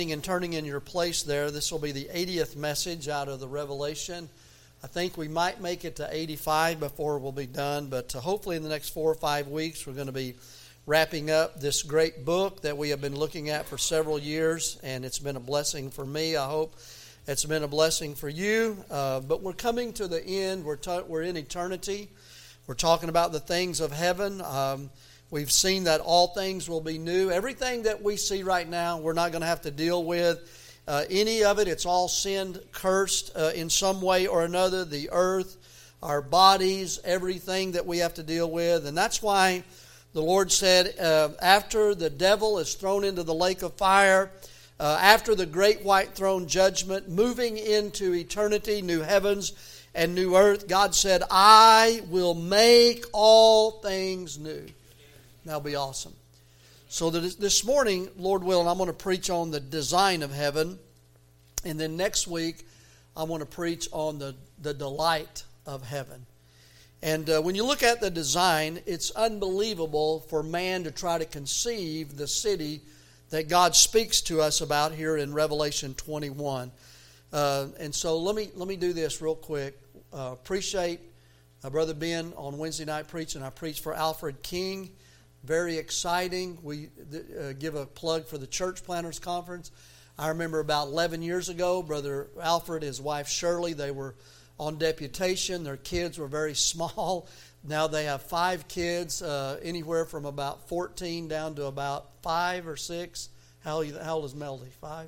And turning in your place there, this will be the 80th message out of the Revelation. I think we might make it to 85 before we'll be done, but hopefully in the next 4 or 5 weeks we're going to be wrapping up this great book that we have been looking at for several years, and it's been a blessing for me. I hope it's been a blessing for you, but we're coming to the end. We're in eternity. We're talking about the things of heaven. We've seen that all things will be new. Everything that we see right now, we're not going to have to deal with. Any of it, it's all sin cursed in some way or another. The earth, our bodies, everything that we have to deal with. And that's why the Lord said, after the devil is thrown into the lake of fire, after the great white throne judgment, moving into eternity, new heavens and new earth, God said, I will make all things new. That'll be awesome. So this morning, Lord willing, I'm going to preach on the design of heaven. And then next week, I want to preach on the delight of heaven. And when you look at the design, it's unbelievable for man to try to conceive the city that God speaks to us about here in Revelation 21. And so let me do this real quick. Appreciate Brother Ben on Wednesday night preaching. I preached for Alfred King. Very exciting. We give a plug for the Church Planners Conference. I remember about 11 years ago, Brother Alfred, his wife Shirley, they were on deputation. Their kids were very small. Now they have 5 kids, anywhere from about 14 down to about 5 or 6. How old is Melody? 5?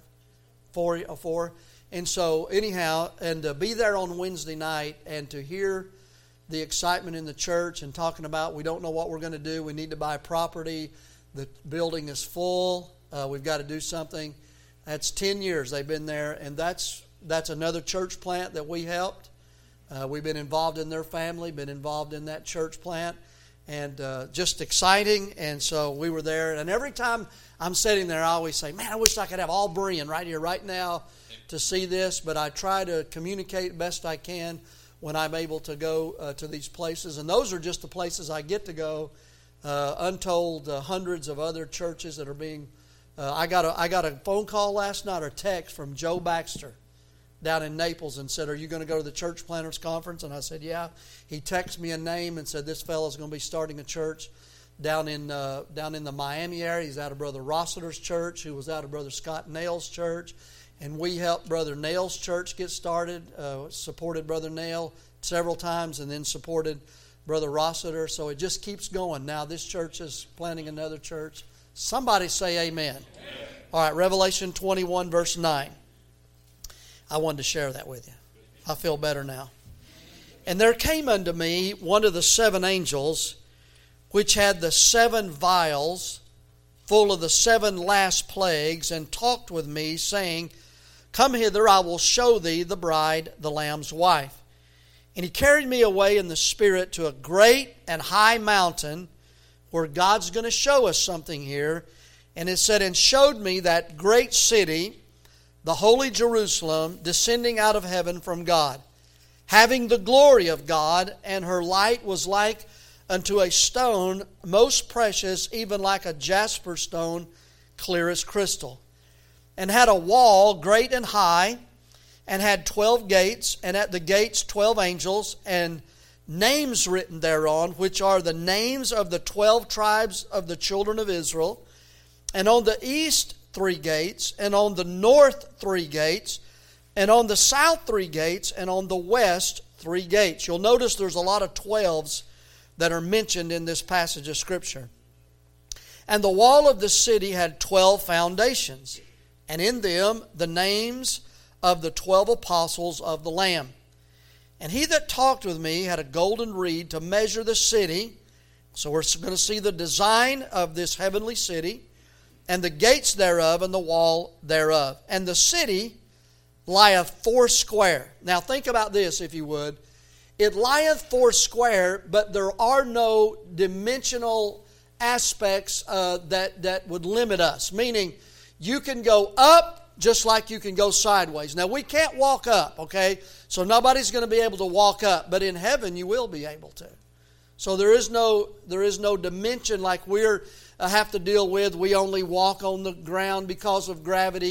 4? And so anyhow, and to be there on Wednesday night and to hear the excitement in the church and talking about we don't know what we're going to do. We need to buy property. The building is full. We've got to do something. That's 10 years they've been there, and that's another church plant that we helped. We've been involved in their family, been involved in that church plant, and just exciting. And so we were there, and every time I'm sitting there, I always say, man, I wish I could have all Berean right here, right now to see this, but I try to communicate best I can when I'm able to go to these places. And those are just the places I get to go. Untold hundreds of other churches that are being... I got a phone call last night or text from Joe Baxter down in Naples and said, are you going to go to the Church Planners Conference? And I said, yeah. He texted me a name and said, this fellow's going to be starting a church down in the Miami area. He's out of Brother Rossiter's church, who was out of Brother Scott Nail's church. And we helped Brother Nail's church get started, supported Brother Nail several times, and then supported Brother Rossiter. So it just keeps going. Now this church is planning another church. Somebody say amen. Amen. All right, Revelation 21, verse 9. I wanted to share that with you. I feel better now. And there came unto me one of the 7 angels, which had the 7 vials full of the 7 last plagues, and talked with me, saying, Come hither, I will show thee the bride, the Lamb's wife. And he carried me away in the Spirit to a great and high mountain, where God's going to show us something here. And it said, and showed me that great city, the holy Jerusalem, descending out of heaven from God, having the glory of God, and her light was like unto a stone most precious, even like a jasper stone, clear as crystal. And had a wall great and high, and had 12 gates, and at the gates 12 angels, and names written thereon, which are the names of the 12 tribes of the children of Israel. And on the east 3 gates, and on the north 3 gates, and on the south 3 gates, and on the west 3 gates. You'll notice there's a lot of 12s that are mentioned in this passage of Scripture. And the wall of the city had 12 foundations, and in them the names of the 12 apostles of the Lamb. And he that talked with me had a golden reed to measure the city. So we're going to see the design of this heavenly city, and the gates thereof, and the wall thereof. And the city lieth 4 square. Now think about this, if you would. It lieth 4 square, but there are no dimensional aspects that would limit us. Meaning, you can go up just like you can go sideways. Now, we can't walk up, okay? So nobody's going to be able to walk up. But in heaven, you will be able to. So there is no dimension like we're have to deal with. We only walk on the ground because of gravity.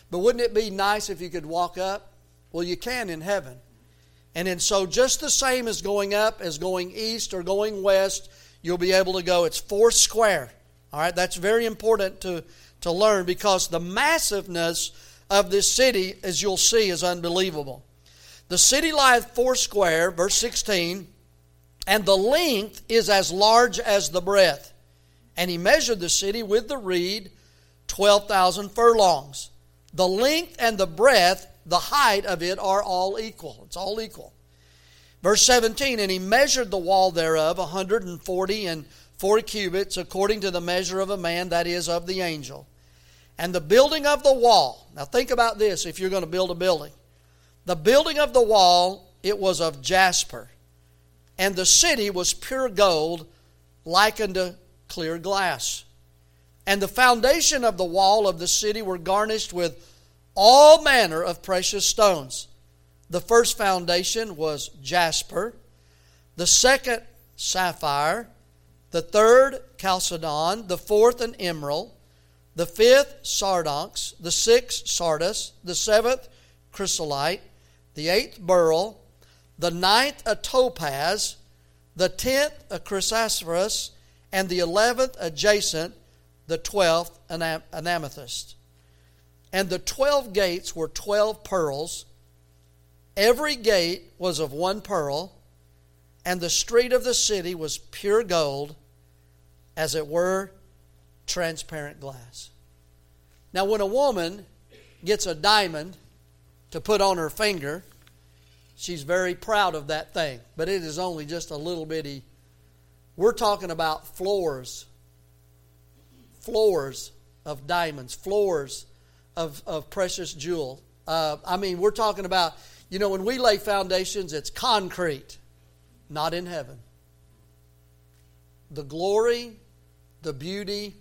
But wouldn't it be nice if you could walk up? Well, you can in heaven. And so just the same as going up, as going east or going west, you'll be able to go. It's 4 square. All right, that's very important to learn, because the massiveness of this city, as you'll see, is unbelievable. The city lieth 4 square, verse 16, and the length is as large as the breadth. And he measured the city with the reed, 12,000 furlongs. The length and the breadth, the height of it are all equal. It's all equal. Verse 17, and he measured the wall thereof 140 cubits, according to the measure of a man, that is, of the angel. And the building of the wall, now think about this if you're going to build a building. The building of the wall, it was of jasper. And the city was pure gold, like unto clear glass. And the foundation of the wall of the city were garnished with all manner of precious stones. The first foundation was jasper, the second sapphire, the third chalcedon, the fourth an emerald, the fifth sardonyx, the sixth sardis, the seventh chrysolite, the eighth beryl, the ninth a topaz, the 10th a chrysoprase, and the 11th a jacinth, the 12th an amethyst. And the 12 gates were 12 pearls. Every gate was of 1 pearl, and the street of the city was pure gold, as it were transparent glass. Now, when a woman gets a diamond to put on her finger, she's very proud of that thing. But it is only just a little bitty. We're talking about floors of diamonds, floors of precious jewel. We're talking about, when we lay foundations, it's concrete, not in heaven. The glory, the beauty,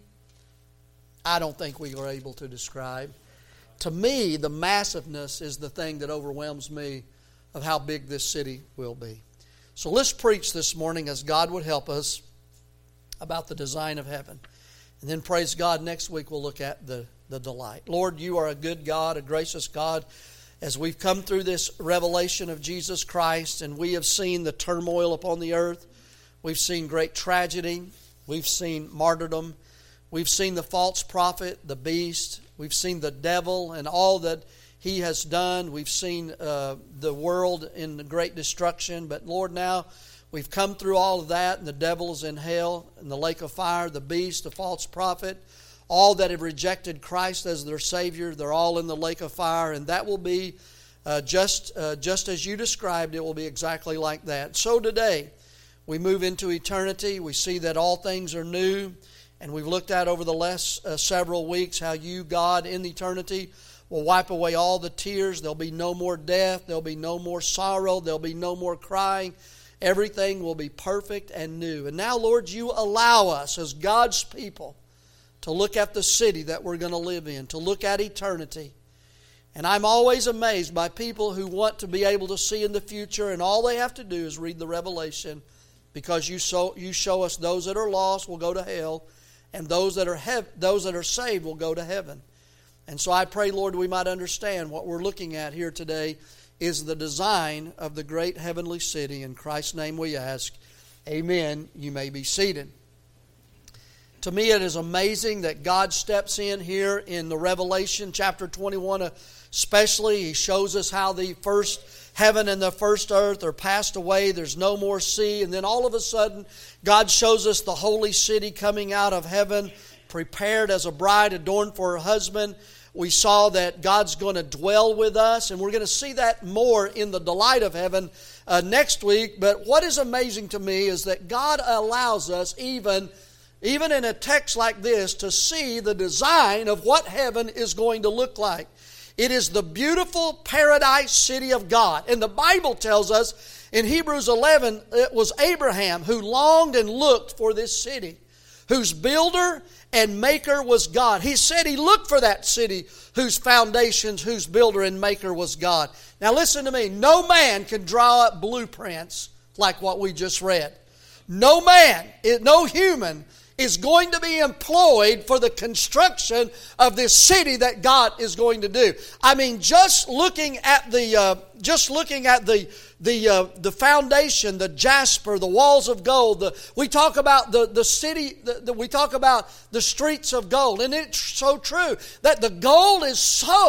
I don't think we are able to describe. To me, the massiveness is the thing that overwhelms me of how big this city will be. So let's preach this morning, as God would help us, about the design of heaven. And then, praise God, next week we'll look at the delight. Lord, you are a good God, a gracious God. As we've come through this revelation of Jesus Christ, and we have seen the turmoil upon the earth, we've seen great tragedy, we've seen martyrdom, we've seen the false prophet, the beast, we've seen the devil and all that he has done. We've seen the world in great destruction. But Lord, now we've come through all of that, and the devil is in hell, in the lake of fire, the beast, the false prophet, all that have rejected Christ as their Savior, they're all in the lake of fire. And that will be just as you described, it will be exactly like that. So today, we move into eternity. We see that all things are new. And we've looked at over the last several weeks how you, God, in eternity will wipe away all the tears. There'll be no more death. There'll be no more sorrow. There'll be no more crying. Everything will be perfect and new. And now, Lord, you allow us as God's people to look at the city that we're going to live in, to look at eternity. And I'm always amazed by people who want to be able to see in the future, and all they have to do is read the Revelation, because you show us those that are lost will go to hell, and those that are saved will go to heaven. And so I pray, Lord, we might understand what we're looking at here today is the design of the great heavenly city. In Christ's name we ask, amen. You may be seated. To me, it is amazing that God steps in here in the Revelation chapter 21 especially. He shows us how the first heaven and the first earth are passed away. There's no more sea. And then all of a sudden, God shows us the holy city coming out of heaven, prepared as a bride adorned for her husband. We saw that God's going to dwell with us, and we're going to see that more in the delight of heaven next week. But what is amazing to me is that God allows us, even in a text like this, to see the design of what heaven is going to look like. It is the beautiful paradise city of God. And the Bible tells us in Hebrews 11, it was Abraham who longed and looked for this city, whose builder and maker was God. He said he looked for that city whose foundations, whose builder and maker was God. Now listen to me. No man can draw up blueprints like what we just read. No man, no human is going to be employed for the construction of this city that God is going to do. I mean, just looking at the foundation, the jasper, the walls of gold. We talk about the city. We talk about the streets of gold, and it's so true that the gold is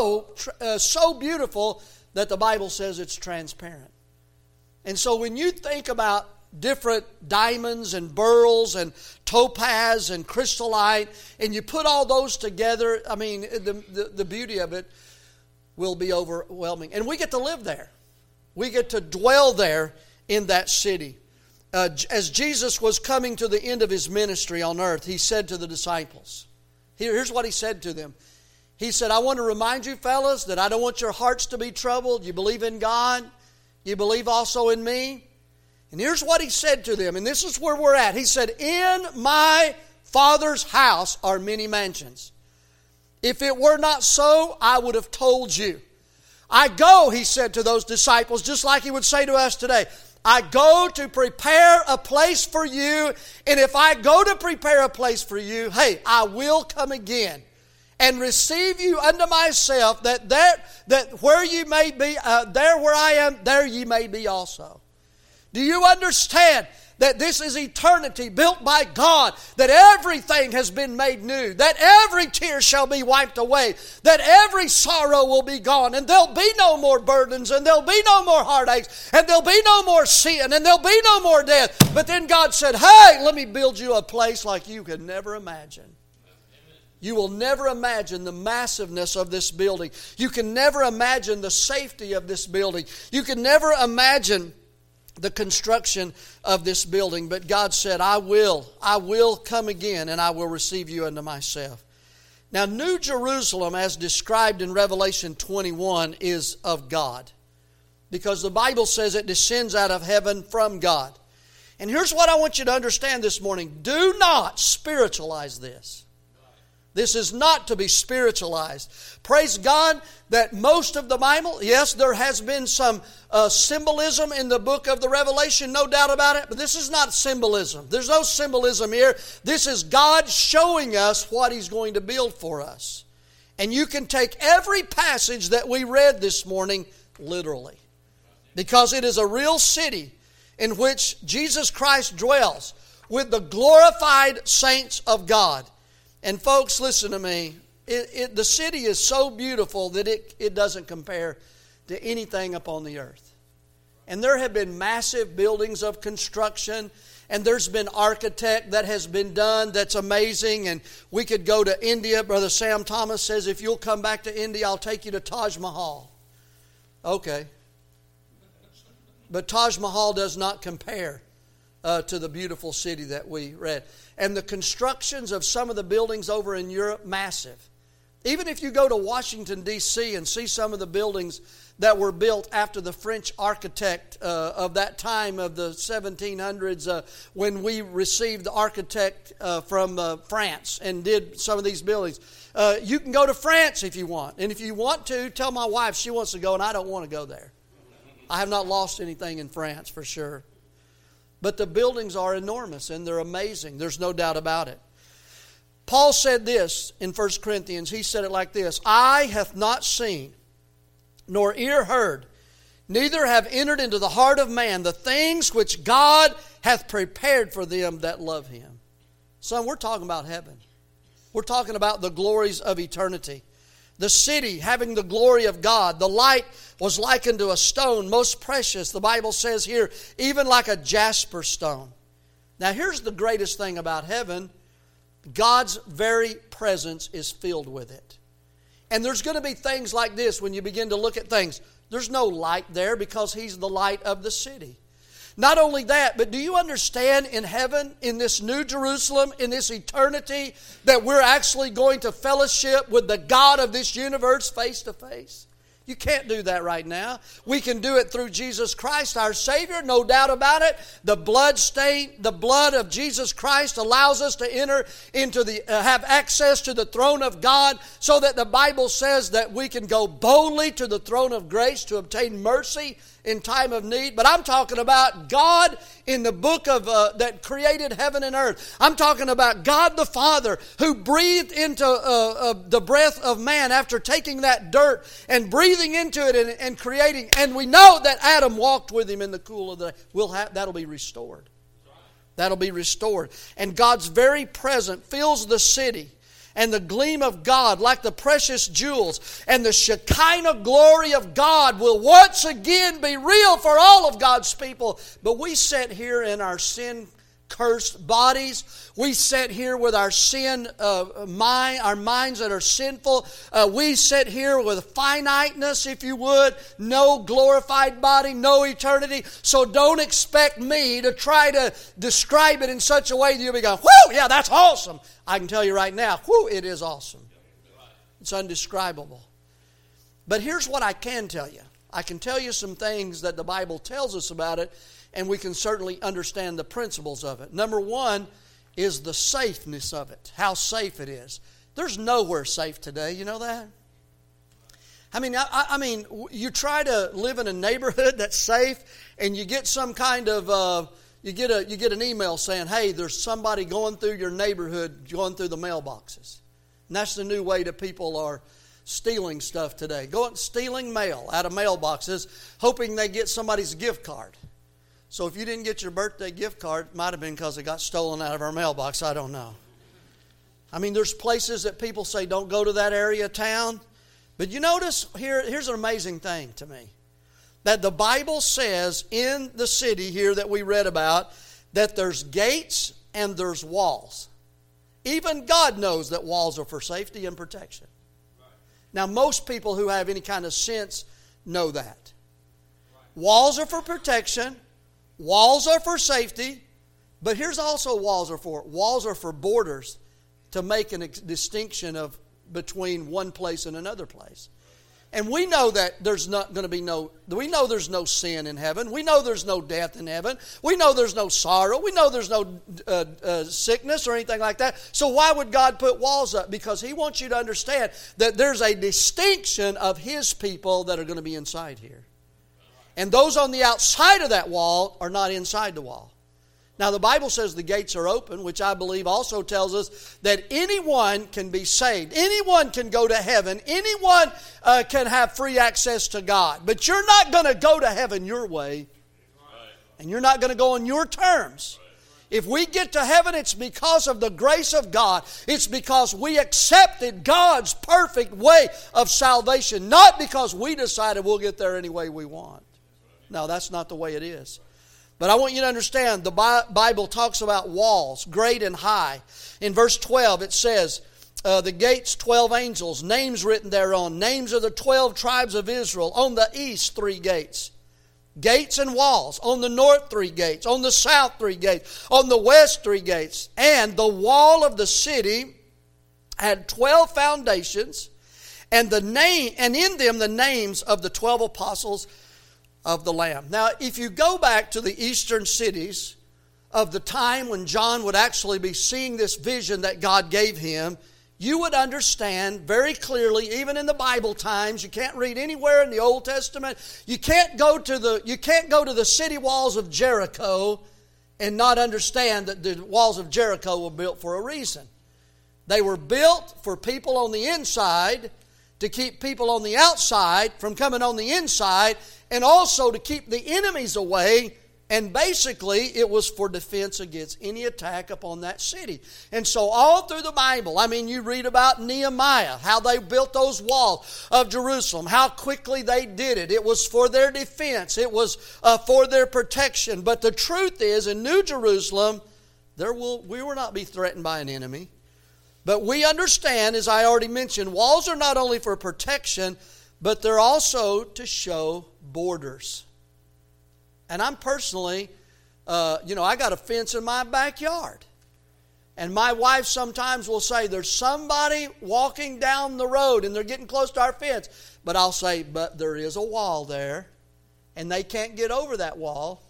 so beautiful that the Bible says it's transparent. And so when you think about different diamonds and beryls and topaz and crystallite, and you put all those together, I mean, the beauty of it will be overwhelming. And we get to live there. We get to dwell there in that city. As Jesus was coming to the end of His ministry on earth, He said to the disciples, here's what He said to them. He said, I want to remind you, fellas, that I don't want your hearts to be troubled. You believe in God. You believe also in me. And here's what He said to them, and this is where we're at. He said, in my Father's house are many mansions. If it were not so, I would have told you. I go, He said to those disciples, just like He would say to us today, I go to prepare a place for you, and if I go to prepare a place for you, hey, I will come again and receive you unto myself, that where you may be, there where I am, there ye may be also. Do you understand that this is eternity built by God, that everything has been made new, that every tear shall be wiped away, that every sorrow will be gone, and there'll be no more burdens, and there'll be no more heartaches, and there'll be no more sin, and there'll be no more death. But then God said, hey, let me build you a place like you could never imagine. You will never imagine the massiveness of this building. You can never imagine the safety of this building. You can never imagine the construction of this building. But God said, I will come again, and I will receive you unto myself. Now, New Jerusalem, as described in Revelation 21, is of God, because the Bible says it descends out of heaven from God. And here's what I want you to understand this morning. Do not spiritualize this. This is not to be spiritualized. Praise God that most of the Bible, yes, there has been some symbolism in the book of the Revelation, no doubt about it, but this is not symbolism. There's no symbolism here. This is God showing us what He's going to build for us. And you can take every passage that we read this morning literally, because it is a real city in which Jesus Christ dwells with the glorified saints of God. And folks, listen to me. The city is so beautiful that it doesn't compare to anything upon the earth. And there have been massive buildings of construction, and there's been architect that has been done that's amazing. And we could go to India. Brother Sam Thomas says, if you'll come back to India, I'll take you to Taj Mahal. Okay. But Taj Mahal does not compare to the beautiful city that we read. And the constructions of some of the buildings over in Europe, massive. Even if you go to Washington, D.C. and see some of the buildings that were built after the French architect of that time of the 1700s, when we received the architect from France and did some of these buildings. You can go to France if you want. And if you want to, tell my wife she wants to go, and I don't want to go there. I have not lost anything in France for sure. But the buildings are enormous and they're amazing. There's no doubt about it. Paul said this in 1 Corinthians. He said it like this. Eye hath not seen, nor ear heard, neither have entered into the heart of man the things which God hath prepared for them that love Him. Son, we're talking about heaven. We're talking about the glories of eternity. The city having the glory of God. The light was likened to a stone, most precious. The Bible says here, even like a jasper stone. Now here's the greatest thing about heaven. God's very presence is filled with it. And there's going to be things like this when you begin to look at things. There's no light there because He's the light of the city. Not only that, but do you understand in heaven, in this New Jerusalem, in this eternity, that we're actually going to fellowship with the God of this universe face to face? You can't do that right now. We can do it through Jesus Christ, our Savior, no doubt about it. The blood of Jesus Christ allows us to enter into have access to the throne of God, so that the Bible says that we can go boldly to the throne of grace to obtain mercy in time of need, but I'm talking about God in the book of that created heaven and earth. I'm talking about God the Father who breathed into the breath of man after taking that dirt and breathing into it and creating. And we know that Adam walked with him in the cool of the day. That'll be restored. That'll be restored. And God's very presence fills the city. And the gleam of God like the precious jewels. And the Shekinah glory of God will once again be real for all of God's people. But we sit here in our sin-cursed bodies. We sit here with our our minds that are sinful. We sit here with finiteness, if you would. No glorified body, no eternity. So don't expect me to try to describe it in such a way that you'll be going, whoo, yeah, that's awesome. I can tell you right now, whoo, it is awesome. It's undescribable. But here's what I can tell you. I can tell you some things that the Bible tells us about it, and we can certainly understand the principles of it. Number one is the safeness of it, how safe it is. There's nowhere safe today, you know that? I mean, you try to live in a neighborhood that's safe, and you get some kind of... You get an email saying, hey, there's somebody going through your neighborhood, going through the mailboxes. And that's the new way that people are stealing stuff today. Stealing mail out of mailboxes, hoping they get somebody's gift card. So if you didn't get your birthday gift card, it might have been because it got stolen out of our mailbox. I don't know. I mean, there's places that people say don't go to that area of town. But you notice, here's an amazing thing to me. That the Bible says in the city here that we read about that there's gates and there's walls. Even God knows that walls are for safety and protection. Now, most people who have any kind of sense know that. Walls are for protection. Walls are for safety. But here's also walls are for. Walls are for borders to make a distinction between one place and another place. And we know that there's not going to be we know there's no sin in heaven. We know there's no death in heaven. We know there's no sorrow. We know there's no sickness or anything like that. So why would God put walls up? Because He wants you to understand that there's a distinction of His people that are going to be inside here. And those on the outside of that wall are not inside the wall. Now, the Bible says the gates are open, which I believe also tells us that anyone can be saved. Anyone can go to heaven. Anyone can have free access to God. But you're not going to go to heaven your way. And you're not going to go on your terms. If we get to heaven, it's because of the grace of God. It's because we accepted God's perfect way of salvation. Not because we decided we'll get there any way we want. No, that's not the way it is. But I want you to understand, the Bible talks about walls, great and high. In verse 12 it says, the gates, 12 angels, names written thereon, names of the 12 tribes of Israel. On the east, 3 gates. Gates and walls. On the north, 3 gates. On the south, 3 gates. On the west, 3 gates. And the wall of the city had 12 foundations, and in them the names of the 12 apostles of the Lamb. Now, if you go back to the eastern cities of the time when John would actually be seeing this vision that God gave him, you would understand very clearly, even in the Bible times, you can't read anywhere in the Old Testament, you can't go to the city walls of Jericho and not understand that the walls of Jericho were built for a reason. They were built for people on the inside, to keep people on the outside from coming on the inside, and also to keep the enemies away. And basically, it was for defense against any attack upon that city. And so all through the Bible, you read about Nehemiah, how they built those walls of Jerusalem, how quickly they did it. It was for their defense. It was for their protection. But the truth is, in New Jerusalem, we will not be threatened by an enemy. But we understand, as I already mentioned, walls are not only for protection, but they're also to show borders. And I'm personally, I got a fence in my backyard. And my wife sometimes will say, there's somebody walking down the road and they're getting close to our fence. But I'll say, but there is a wall there. And they can't get over that wall.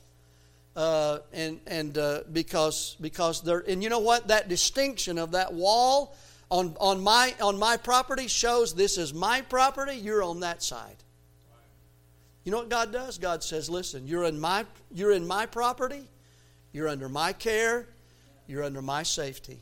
Because they're, and you know what? That distinction of that wall on my property shows this is my property, you're on that side. You know what God does? God says, listen, you're in my property, you're under my care, you're under my safety.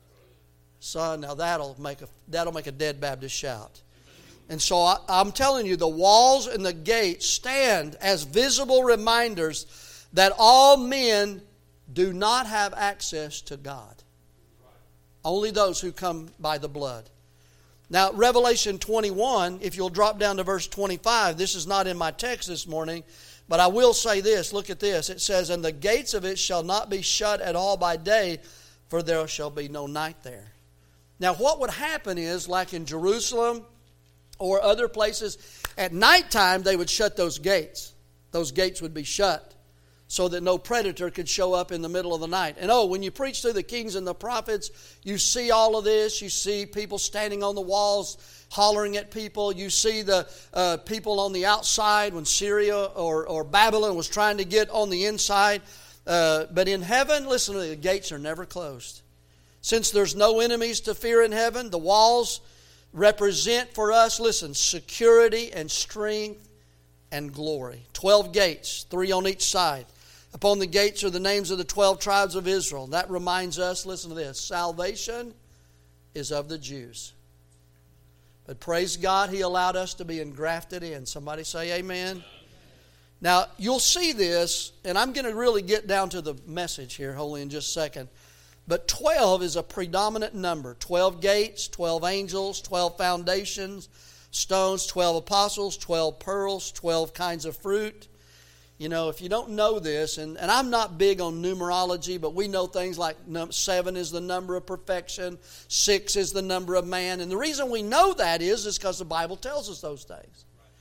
Son, now that'll make a dead Baptist shout. And so I'm telling you, the walls and the gates stand as visible reminders that all men do not have access to God. Only those who come by the blood. Now, Revelation 21, if you'll drop down to verse 25, this is not in my text this morning, but I will say this. Look at this. It says, and the gates of it shall not be shut at all by day, for there shall be no night there. Now, what would happen is, like in Jerusalem or other places, at nighttime they would shut those gates. Those gates would be shut so that no predator could show up in the middle of the night. And when you preach through the kings and the prophets, you see all of this. You see people standing on the walls hollering at people. You see the people on the outside when Syria or Babylon was trying to get on the inside. But in heaven, listen, the gates are never closed. Since there's no enemies to fear in heaven, the walls represent for us, listen, security and strength and glory. 12 gates, 3 on each side. Upon the gates are the names of the 12 tribes of Israel. That reminds us, listen to this, salvation is of the Jews. But praise God, He allowed us to be engrafted in. Somebody say amen. Now, you'll see this, and I'm going to really get down to the message here, wholly in just a second. But 12 is a predominant number. 12 gates, 12 angels, 12 foundations, stones, 12 apostles, 12 pearls, 12 kinds of fruit. You know, if you don't know this, and I'm not big on numerology, but we know things like 7 is the number of perfection, 6 is the number of man. And the reason we know that is because the Bible tells us those things.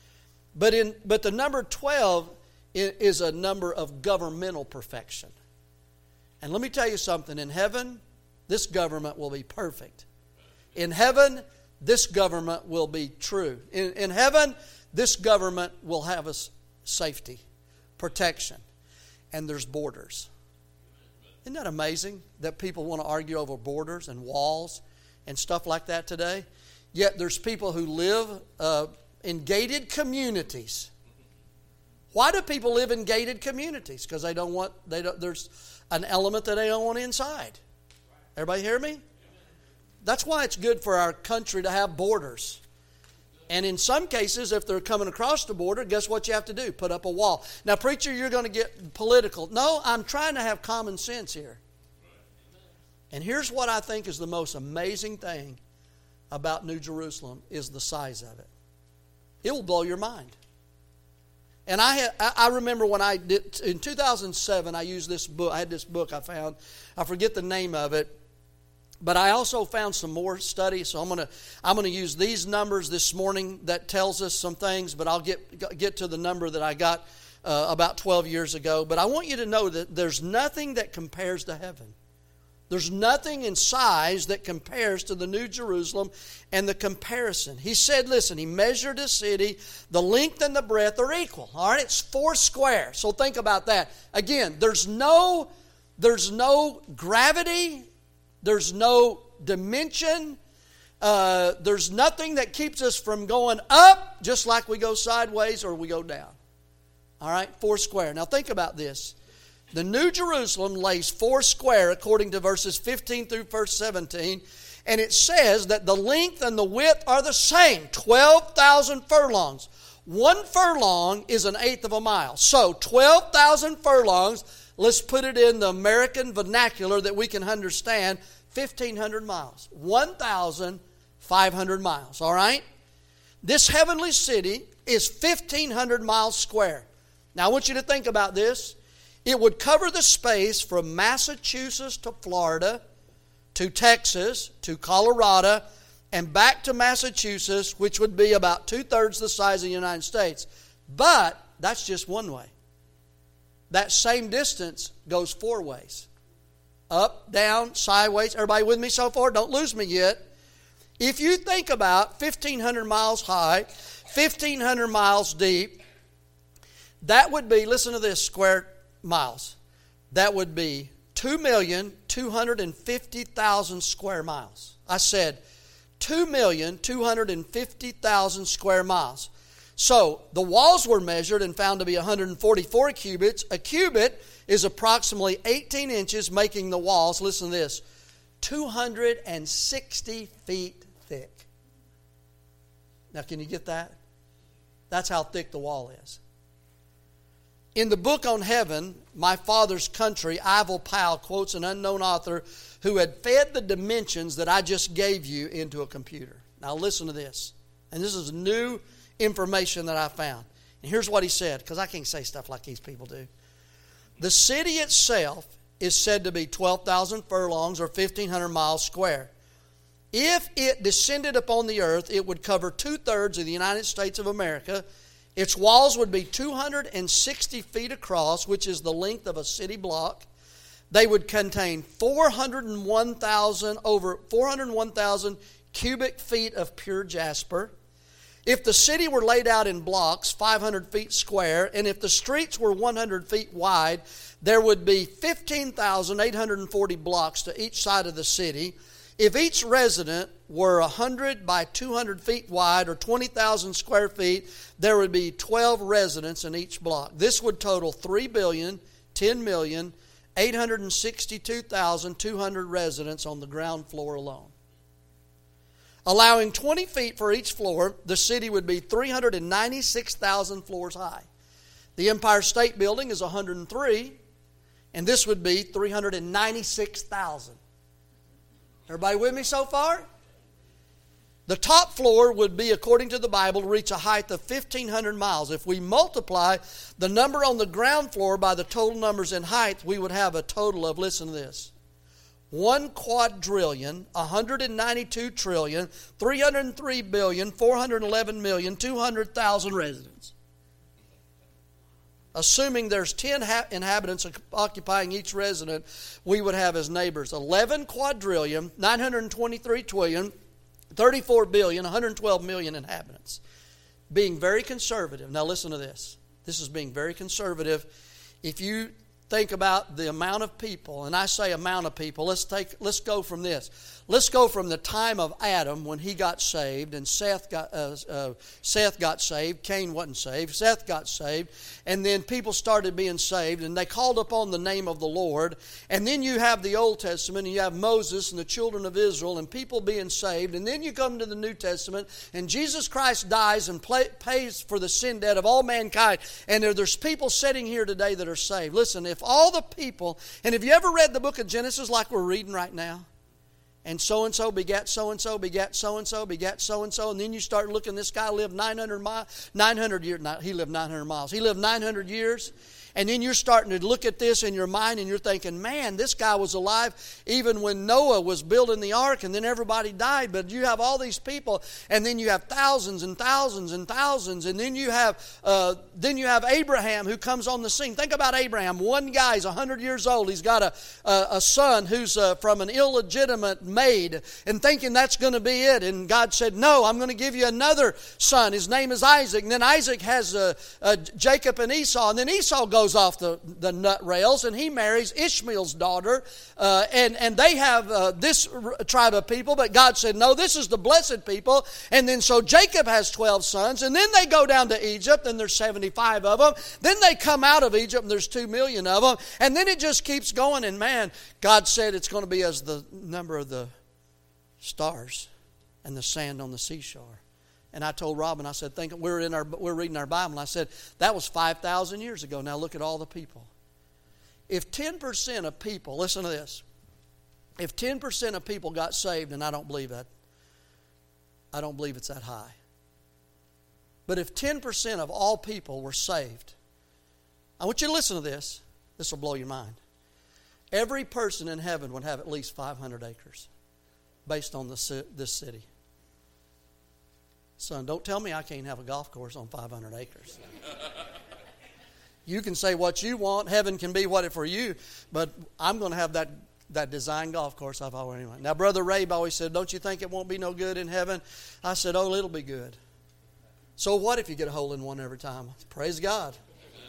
But the number 12 is a number of governmental perfection. And let me tell you something. In heaven, this government will be perfect. In heaven, this government will be true. In heaven, this government will have us safety, protection, and there's borders. Isn't that amazing that people want to argue over borders and walls and stuff like that today? Yet there's people who live in gated communities. Why do people live in gated communities? Because there's an element that they don't want inside. Everybody hear me? That's why it's good for our country to have borders. And in some cases, if they're coming across the border, guess what you have to do? Put up a wall. Now, preacher, you're going to get political. No, I'm trying to have common sense here. And here's what I think is the most amazing thing about New Jerusalem is the size of it. It will blow your mind. And I remember when I did, in 2007, I used this book. I had this book I found. I forget the name of it. But I also found some more studies, so I'm going to use these numbers this morning that tells us some things, but I'll get to the number that I got about 12 years ago. But I want you to know that there's nothing that compares to heaven. There's nothing in size that compares to the New Jerusalem and the comparison. He said, listen, he measured a city, the length and the breadth are equal. All right, it's 4 square. So think about that. Again, there's no gravity. There's no dimension. There's nothing that keeps us from going up, just like we go sideways or we go down. All right, 4 square. Now think about this. The New Jerusalem lays 4 square according to verses 15 through verse 17. And it says that the length and the width are the same, 12,000 furlongs. 1 furlong is 1/8 of a mile. So 12,000 furlongs, let's put it in the American vernacular that we can understand, 1,500 miles. 1,500 miles, all right? This heavenly city is 1,500 miles square. Now I want you to think about this. It would cover the space from Massachusetts to Florida, to Texas, to Colorado, and back to Massachusetts, which would be about 2/3 the size of the United States. But that's just one way. That same distance goes 4 ways. Up, down, sideways. Everybody with me so far? Don't lose me yet. If you think about 1,500 miles high, 1,500 miles deep, that would be, listen to this, square miles. That would be 2,250,000 square miles. I said 2,250,000 square miles. So the walls were measured and found to be 144 cubits. A cubit is approximately 18 inches, making the walls, listen to this, 260 feet thick. Now, can you get that? That's how thick the wall is. In the book on heaven, My Father's Country, Ivel Powell quotes an unknown author who had fed the dimensions that I just gave you into a computer. Now listen to this. And this is new information that I found. And here's what he said, because I can't say stuff like these people do. The city itself is said to be 12,000 furlongs or 1,500 miles square. If it descended upon the earth, it would cover 2/3 of the United States of America. Its walls would be 260 feet across, which is the length of a city block. They would contain over 401,000 cubic feet of pure jasper. If the city were laid out in blocks, 500 feet square, and if the streets were 100 feet wide, there would be 15,840 blocks to each side of the city. If each resident were 100 by 200 feet wide or 20,000 square feet, there would be 12 residents in each block. This would total 3,10,862,200 residents on the ground floor alone. Allowing 20 feet for each floor, the city would be 396,000 floors high. The Empire State Building is 103, and this would be 396,000. Everybody with me so far? The top floor would be, according to the Bible, reach a height of 1,500 miles. If we multiply the number on the ground floor by the total numbers in height, we would have a total of, listen to this, 1,292,303,411,200,000 residents. Assuming there's 10 inhabitants occupying each resident, we would have as neighbors 11,923,034,112,000,000 inhabitants. Being very conservative. Now listen to this. This is being very conservative. If you think about the amount of people, and I say amount of people, let's go from this. Let's go from the time of Adam when he got saved, and Seth got saved. Cain wasn't saved. Seth got saved, and then people started being saved, and they called upon the name of the Lord. And then you have the Old Testament, and you have Moses and the children of Israel, and people being saved. And then you come to the New Testament, and Jesus Christ dies and pays for the sin debt of all mankind. And there's people sitting here today that are saved. Listen, if all the people, and have you ever read the book of Genesis like we're reading right now? And so-and-so begat so-and-so, begat so-and-so, begat so-and-so. And then you start looking, this guy lived 900 years. He lived 900 miles. He lived 900 years. And then you're starting to look at this in your mind and you're thinking, man, this guy was alive even when Noah was building the ark and then everybody died. But you have all these people, and then you have thousands and thousands and thousands. And then you have Abraham who comes on the scene. Think about Abraham. One guy's 100 years old. He's got a son who's from an illegitimate maid, and thinking that's going to be it. And God said, no, I'm going to give you another son. His name is Isaac. And then Isaac has Jacob and Esau. And then Esau goes off the nut rails, and he marries Ishmael's daughter, and they have this tribe of people, but God said, no, this is the blessed people. And then so Jacob has 12 sons, and then they go down to Egypt, and there's 75 of them. Then they come out of Egypt, and there's 2 million of them, and then it just keeps going. And man, God said it's going to be as the number of the stars and the sand on the seashore. And I told Robin, I said, we're reading our Bible, and I said, that was 5,000 years ago. Now look at all the people. If 10% of people, listen to this, if 10% of people got saved, and I don't believe it's that high. But if 10% of all people were saved, I want you to listen to this. This will blow your mind. Every person in heaven would have at least 500 acres based on this city. Son, don't tell me I can't have a golf course on 500 acres. You can say what you want. Heaven can be what it for you. But I'm going to have that design golf course I've already wanted. Now, Brother Rabe always said, don't you think it won't be no good in heaven? I said, oh, it'll be good. So what if you get a hole in one every time? Praise God.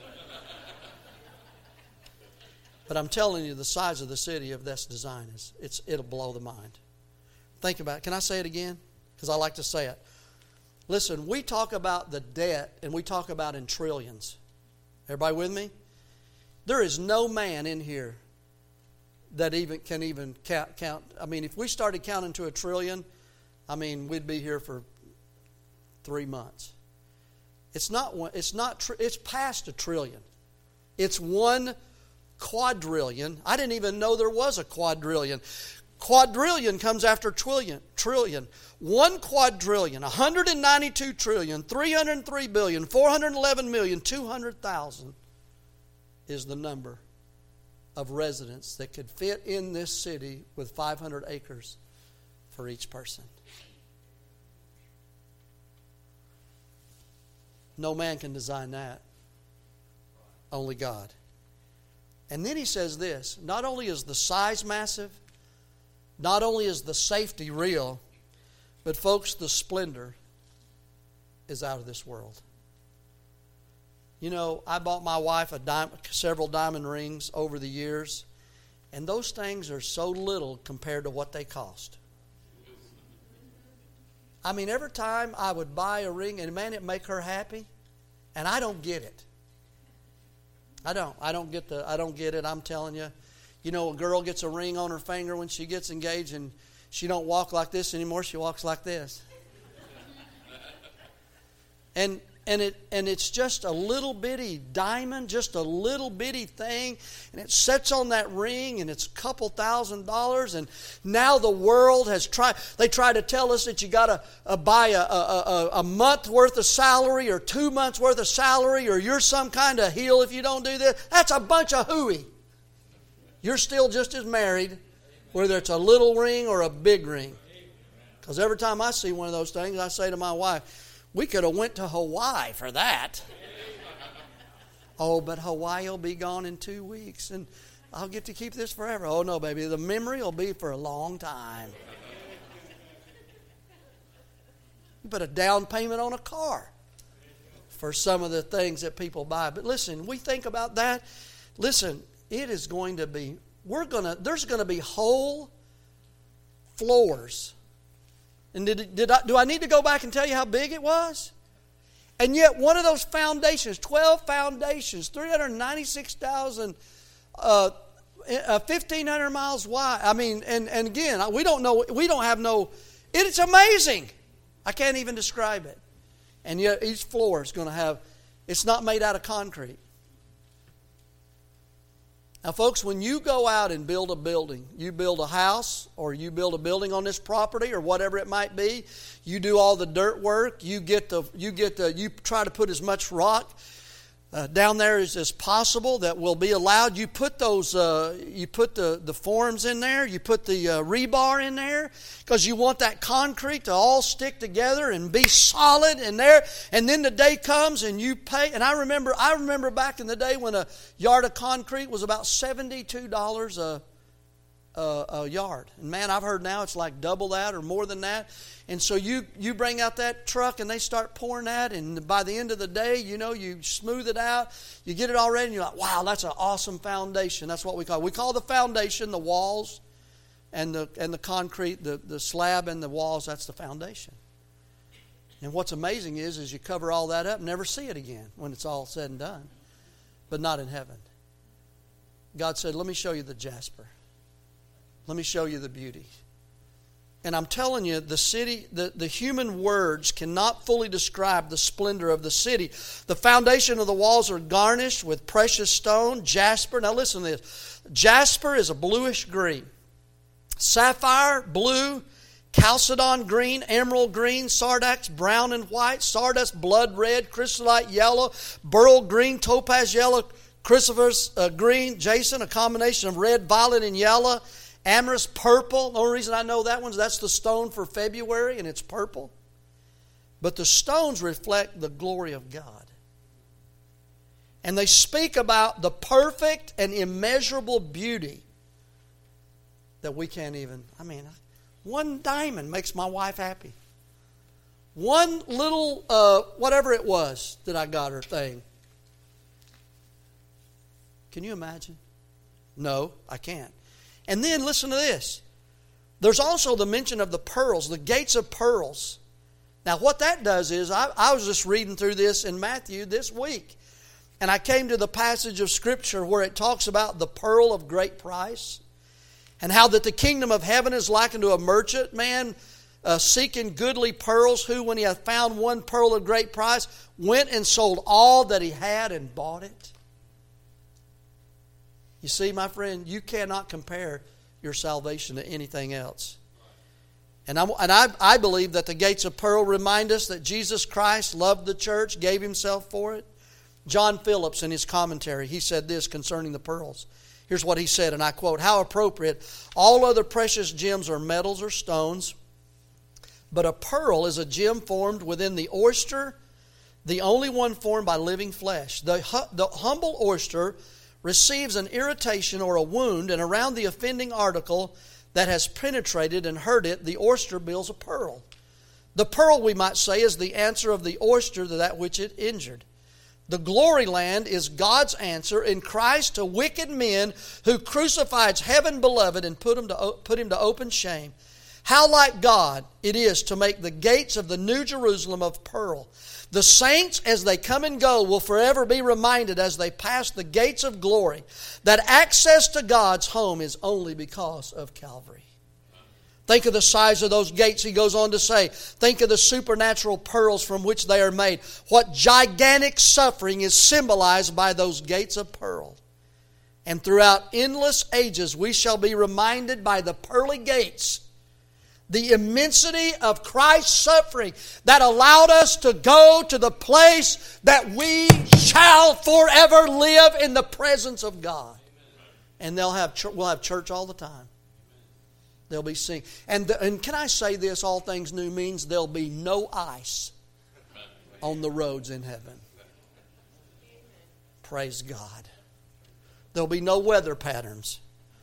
But I'm telling you, the size of the city of this design it'll blow the mind. Think about it. Can I say it again? Because I like to say it. Listen, we talk about the debt and we talk about in trillions. Everybody with me? There is no man in here that can even count. I mean, if we started counting to 1 trillion, I mean, we'd be here for 3 months. It's past 1 trillion. It's 1 quadrillion. I didn't even know there was a quadrillion. Quadrillion comes after trillion. 1 quadrillion, 192 trillion, 303 billion, 411 million, 200,000 is the number of residents that could fit in this city with 500 acres for each person. No man can design that. Only God. And then he says this, not only is the size massive, not only is the safety real, but folks, the splendor is out of this world. You know, I bought my wife several diamond rings over the years, and those things are so little compared to what they cost. I mean, every time I would buy a ring, and man, it make her happy, and I don't get it. I don't get it. I'm telling you. You know, a girl gets a ring on her finger when she gets engaged, and she don't walk like this anymore. She walks like this. And it's just a little bitty diamond, just a little bitty thing, and it sits on that ring, and it's a couple $1,000s. And now the world has they try to tell us that you got to buy a month worth of salary or 2 months worth of salary, or you're some kind of heel if you don't do this. That's a bunch of hooey. You're still just as married, whether it's a little ring or a big ring. Because every time I see one of those things, I say to my wife, we could have went to Hawaii for that. Oh, but Hawaii will be gone in 2 weeks, and I'll get to keep this forever. Oh, no, baby, the memory will be for a long time. You put a down payment on a car for some of the things that people buy. But listen, we think about that. Listen, it is going to be, there's going to be whole floors. And do I need to go back and tell you how big it was? And yet one of those foundations, 12 foundations, 396,000, 1,500 miles wide. I mean, and again, we don't know, it's amazing. I can't even describe it. And yet each floor is going to have, it's not made out of concrete. Now, folks, when you go out and build a building, you build a house or you build a building on this property or whatever it might be, you do all the dirt work, you try to put as much rock down there as possible that will be allowed. You put the forms in there, you put the rebar in there because you want that concrete to all stick together and be solid in there. And then the day comes and you pay. And I remember back in the day when a yard of concrete was about $72 a yard. And man, I've heard now it's like double that or more than that. And so you bring out that truck and they start pouring that, and by the end of the day, you know, you smooth it out, you get it all ready, and you're like, wow, that's an awesome foundation. That's what we call it. We call the foundation the walls and the concrete, the slab and the walls, that's the foundation. And what's amazing is you cover all that up and never see it again when it's all said and done. But not in heaven. God said, let me show you the jasper. Let me show you the beauty. And I'm telling you, the city, the human words cannot fully describe the splendor of the city. The foundation of the walls are garnished with precious stone, jasper. Now listen to this. Jasper is a bluish green. Sapphire, blue. Chalcedon, green. Emerald, green. Sardax, brown and white. Sardust, blood red. Chrysolite, yellow. Beryl, green. Topaz, yellow. Chrysoprase, green. Jason, a combination of red, violet, and yellow. Amorous, purple. The only reason I know that that's the stone for February, and it's purple. But the stones reflect the glory of God. And they speak about the perfect and immeasurable beauty that we can't even, one diamond makes my wife happy. One little, whatever it was that I got her thing. Can you imagine? No, I can't. And then listen to this. There's also the mention of the pearls, the gates of pearls. Now what that does is, I was just reading through this in Matthew this week, and I came to the passage of Scripture where it talks about the pearl of great price, and how that the kingdom of heaven is likened to a merchant man seeking goodly pearls, who, when he hath found one pearl of great price, went and sold all that he had and bought it. You see, my friend, you cannot compare your salvation to anything else. And I believe that the gates of pearl remind us that Jesus Christ loved the church, gave Himself for it. John Phillips, in his commentary, he said this concerning the pearls. Here's what he said, and I quote, "How appropriate. All other precious gems are metals or stones, but a pearl is a gem formed within the oyster, the only one formed by living flesh. The humble oyster receives an irritation or a wound, and around the offending article that has penetrated and hurt it, the oyster builds a pearl. The pearl, we might say, is the answer of the oyster to that which it injured. The glory land is God's answer in Christ to wicked men who crucified heaven beloved and put him to open shame. How like God it is to make the gates of the New Jerusalem of pearl. The saints, as they come and go, will forever be reminded as they pass the gates of glory that access to God's home is only because of Calvary." Think of the size of those gates, he goes on to say. Think of the supernatural pearls from which they are made. What gigantic suffering is symbolized by those gates of pearl. And throughout endless ages we shall be reminded by the pearly gates the immensity of Christ's suffering that allowed us to go to the place that we shall forever live in the presence of God. And we'll have church all the time. They'll be singing. And can I say this, all things new means there'll be no ice on the roads in heaven. Praise God. There'll be no weather patterns.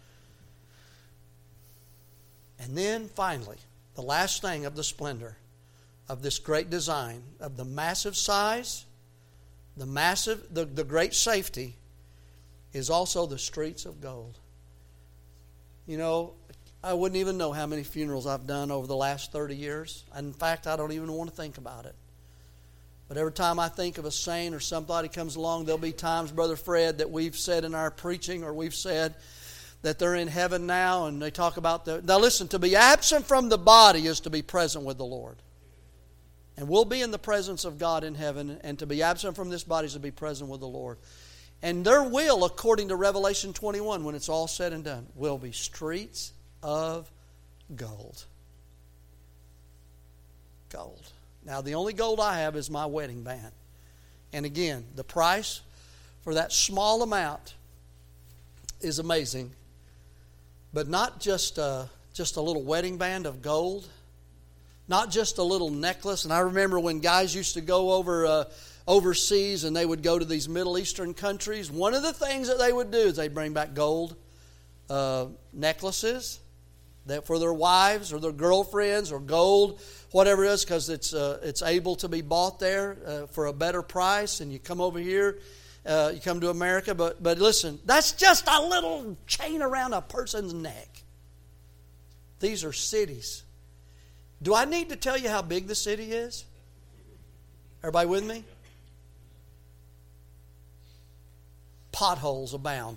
And then finally, the last thing of the splendor of this great design, of the massive size, the great safety, is also the streets of gold. You know, I wouldn't even know how many funerals I've done over the last 30 years. In fact, I don't even want to think about it. But every time I think of a saint or somebody comes along, there'll be times, Brother Fred, that we've said in our preaching, or we've said that they're in heaven now, and they talk about now listen, to be absent from the body is to be present with the Lord. And we'll be in the presence of God in heaven, and to be absent from this body is to be present with the Lord. And there will, according to Revelation 21, when it's all said and done, will be streets of gold. Gold. Now, the only gold I have is my wedding band. And again, the price for that small amount is amazing. But not just a little wedding band of gold. Not just a little necklace. And I remember when guys used to go overseas and they would go to these Middle Eastern countries, one of the things that they would do is they'd bring back gold necklaces that for their wives or their girlfriends, or gold, whatever it is, because it's able to be bought there for a better price. And you come over here, you come to America, but listen, that's just a little chain around a person's neck. These are cities. Do I need to tell you how big the city is? Everybody with me? Potholes abound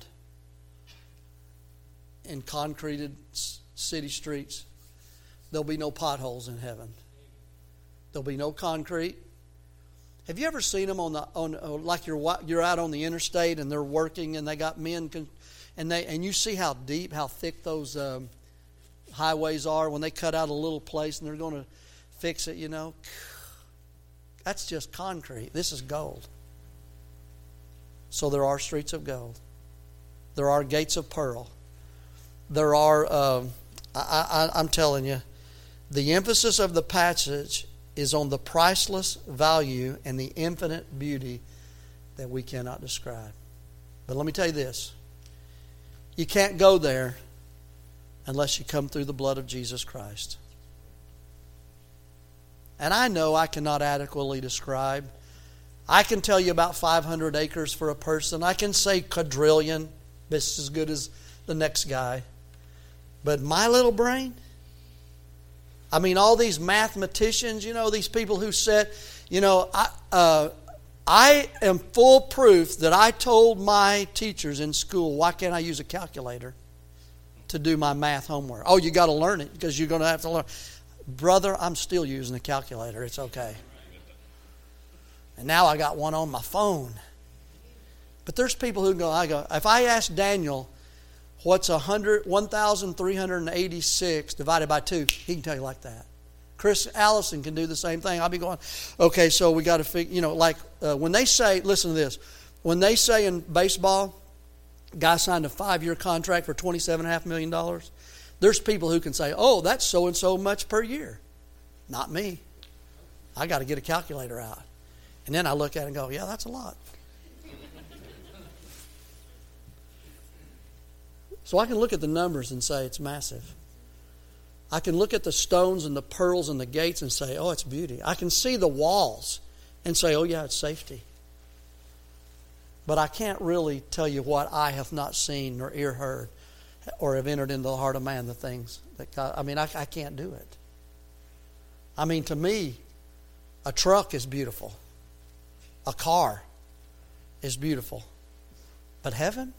in concreted city streets. There'll be no potholes in heaven. There'll be no concrete. Have you ever seen them like you're out on the interstate and they're working and they got men and you see how deep, how thick those highways are when they cut out a little place and they're going to fix it, you know? That's just concrete. This is gold. So there are streets of gold. There are gates of pearl. There are, I'm telling you, the emphasis of the passage is on the priceless value and the infinite beauty that we cannot describe. But let me tell you this. You can't go there unless you come through the blood of Jesus Christ. And I know I cannot adequately describe. I can tell you about 500 acres for a person. I can say quadrillion. This is as good as the next guy. But my little brain, I mean, all these mathematicians, these people who said, I am full proof that I told my teachers in school, why can't I use a calculator to do my math homework? Oh, you got to learn it because you're going to have to learn. Brother, I'm still using a calculator. It's okay. And now I got one on my phone. But there's people who go, if I ask Daniel, what's 1,386 divided by 2? He can tell you like that. Chris Allison can do the same thing. I'll be going, okay, so we got to figure, when they say, listen to this, when they say in baseball, guy signed a 5-year contract for $27.5 million, there's people who can say, oh, that's so and so much per year. Not me. I got to get a calculator out. And then I look at it and go, yeah, that's a lot. So I can look at the numbers and say it's massive. I can look at the stones and the pearls and the gates and say, oh, it's beauty. I can see the walls and say, oh, yeah, it's safety. But I can't really tell you what eye hath not seen nor ear heard or have entered into the heart of man, the things that God... I can't do it. To me, a truck is beautiful. A car is beautiful. But heaven?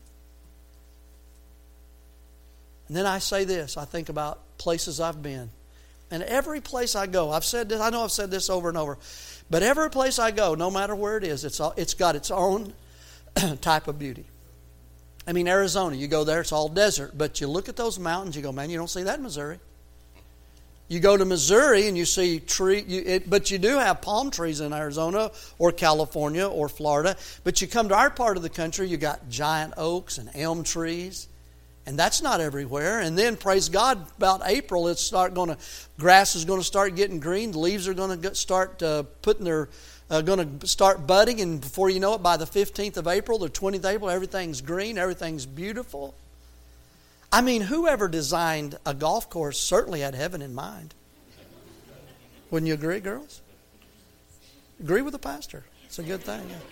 And then I say this, I think about places I've been. And every place I go, I've said this, I know I've said this over and over, but every place I go, no matter where it is, it's got its own type of beauty. Arizona, you go there, it's all desert, but you look at those mountains, you go, man, you don't see that in Missouri. You go to Missouri and you see but you do have palm trees in Arizona or California or Florida. But you come to our part of the country, you got giant oaks and elm trees. And that's not everywhere. And then, praise God, about April, grass is going to start getting green. The leaves are going to start going to start budding. And before you know it, by the 15th of April, the 20th of April, everything's green, everything's beautiful. Whoever designed a golf course certainly had heaven in mind. Wouldn't you agree, girls? Agree with the pastor. It's a good thing. Yeah.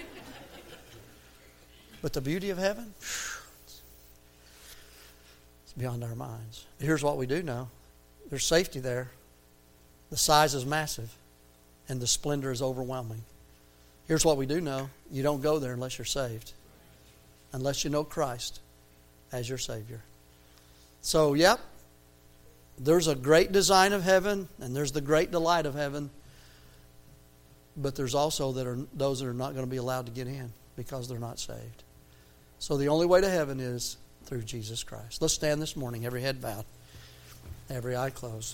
But the beauty of heaven... beyond our minds. Here's what we do know. There's safety there. The size is massive. And the splendor is overwhelming. Here's what we do know. You don't go there unless you're saved. Unless you know Christ as your Savior. So, there's a great design of heaven. And there's the great delight of heaven. But there's also those that are not going to be allowed to get in because they're not saved. So the only way to heaven is through Jesus Christ. Let's stand this morning, every head bowed, every eye closed.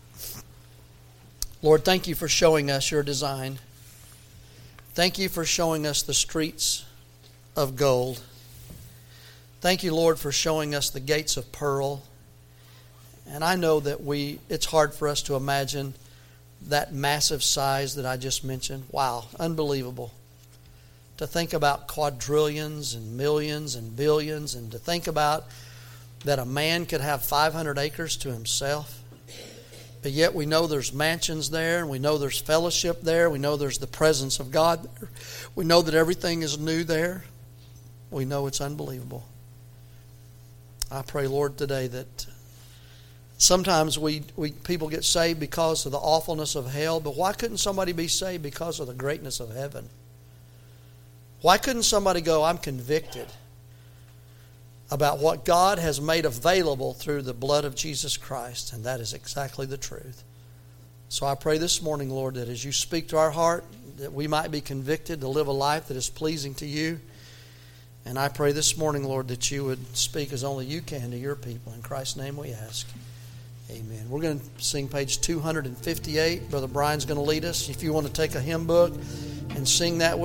Lord, thank you for showing us your design. Thank you for showing us the streets of gold. Thank you, Lord, for showing us the gates of pearl. And I know that it's hard for us to imagine that massive size that I just mentioned. Wow, unbelievable. To think about quadrillions and millions and billions, and to think about that a man could have 500 acres to himself. But yet we know there's mansions there, and we know there's fellowship there. We know there's the presence of God there. We know that everything is new there. We know it's unbelievable. I pray, Lord, today that sometimes people get saved because of the awfulness of hell, but why couldn't somebody be saved because of the greatness of heaven? Why couldn't somebody go, I'm convicted about what God has made available through the blood of Jesus Christ, and that is exactly the truth. So I pray this morning, Lord, that as you speak to our heart, that we might be convicted to live a life that is pleasing to you. And I pray this morning, Lord, that you would speak as only you can to your people. In Christ's name we ask. Amen. We're going to sing page 258. Brother Brian's going to lead us. If you want to take a hymn book and sing that with